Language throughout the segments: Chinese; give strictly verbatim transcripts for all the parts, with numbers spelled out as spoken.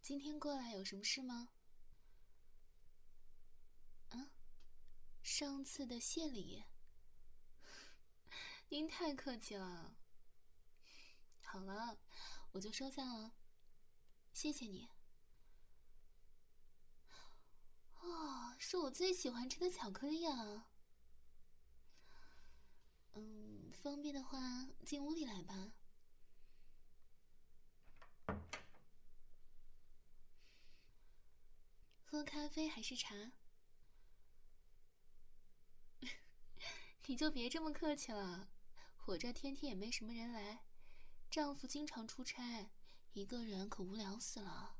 今天过来有什么事吗？啊，上次的谢礼。您太客气了。好了，我就收下了。谢谢你。哦，是我最喜欢吃的巧克力啊。嗯，方便的话，进屋里来吧。喝咖啡还是茶？你就别这么客气了，我这天天也没什么人来，丈夫经常出差，一个人可无聊死了。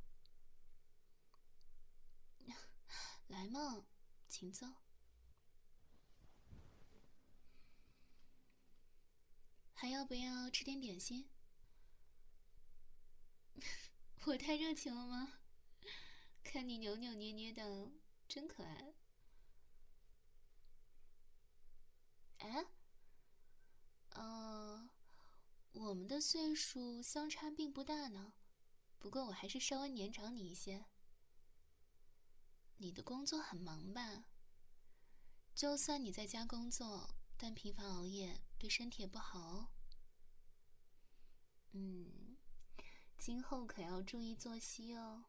来嘛，请坐。还要不要吃点点心？我太热情了吗？看你扭扭捏捏的，真可爱。哎，呃，我们的岁数相差并不大呢，不过我还是稍微年长你一些。你的工作很忙吧？就算你在家工作，但频繁熬夜对身体也不好哦。嗯，今后可要注意作息哦。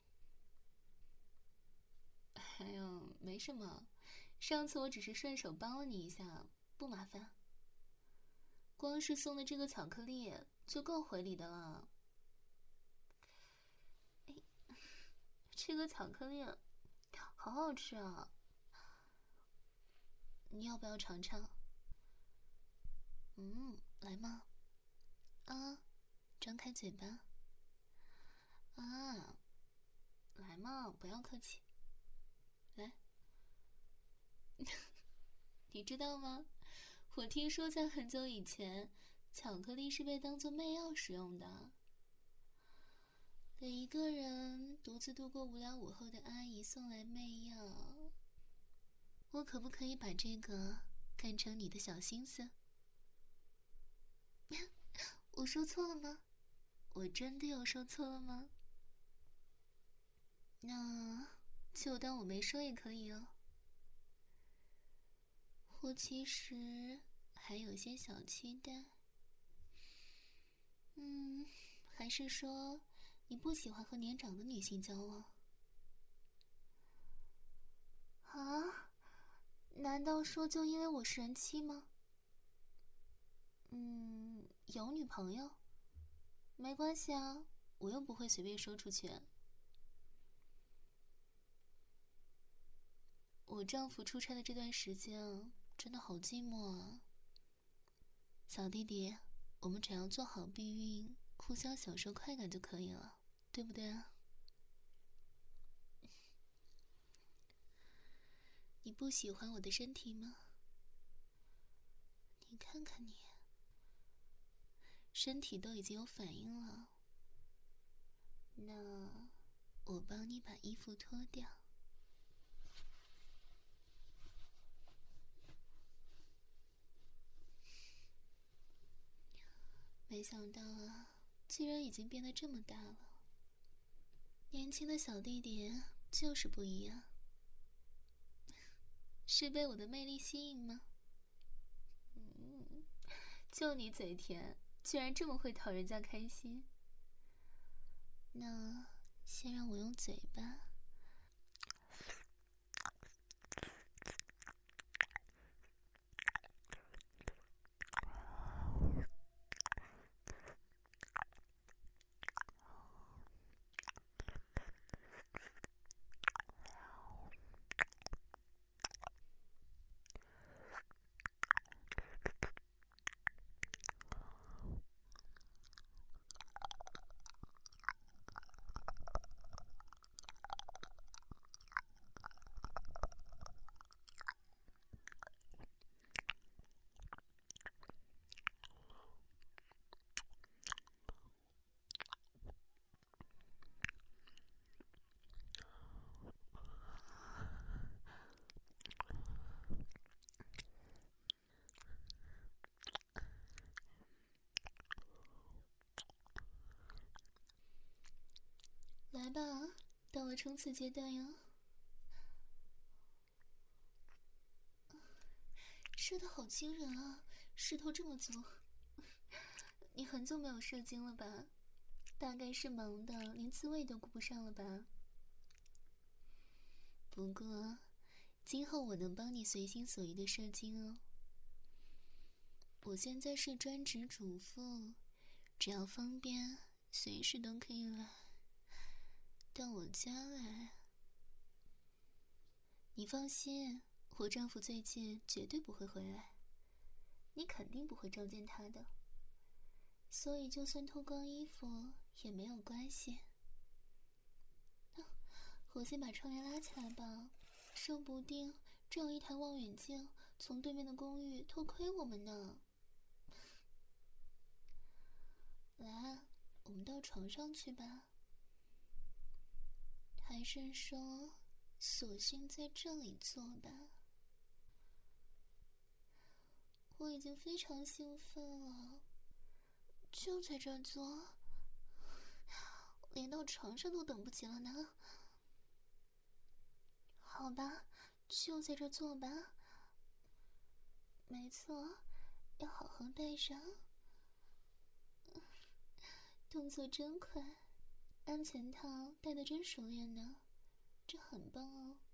哎呦，没什么，上次我只是顺手帮了你一下，不麻烦。光是送的这个巧克力就够回礼的了。哎，这个巧克力好好吃啊，你要不要尝尝？嗯，来嘛。啊，张开嘴巴。啊，来嘛，不要客气。来。你知道吗？我听说在很久以前，巧克力是被当作媚药使用的。给一个人独自度过无聊午后的阿姨送来媚药，我可不可以把这个看成你的小心思？我说错了吗？我真的有说错了吗？那就当我没说也可以哦。我其实还有些小期待。嗯，还是说你不喜欢和年长的女性交往？啊？难道说就因为我是人妻吗？嗯，有女朋友？没关系啊，我又不会随便说出去。我丈夫出差的这段时间真的好寂寞啊。小弟弟，我们只要做好避孕，互相享受快感就可以了，对不对啊？你不喜欢我的身体吗？你看看你，身体都已经有反应了。那我帮你把衣服脱掉。没想到啊，居然已经变得这么大了。年轻的小弟弟就是不一样。是被我的魅力吸引吗？嗯，就你嘴甜，居然这么会讨人家开心。那先让我用嘴巴。 了冲刺阶段哟。射得好惊人啊，势头这么足。你很久没有射精了吧？大概是忙的连自慰都顾不上了吧？不过今后我能帮你随心所欲的射精哦。我现在是专职主妇，只要方便随时都可以来到我家来。你放心，我丈夫最近绝对不会回来，你肯定不会撞见他的，所以就算脱光衣服也没有关系。啊，我先把窗帘拉起来吧，说不定这有一台望远镜从对面的公寓偷窥我们呢。来，我们到床上去吧。还是说索性在这里做吧？我已经非常兴奋了，就在这儿做，连到床上都等不及了呢。好吧，就在这儿做吧。没错，要好好戴上。动作真快，安全套戴得真熟练呢，这很棒哦。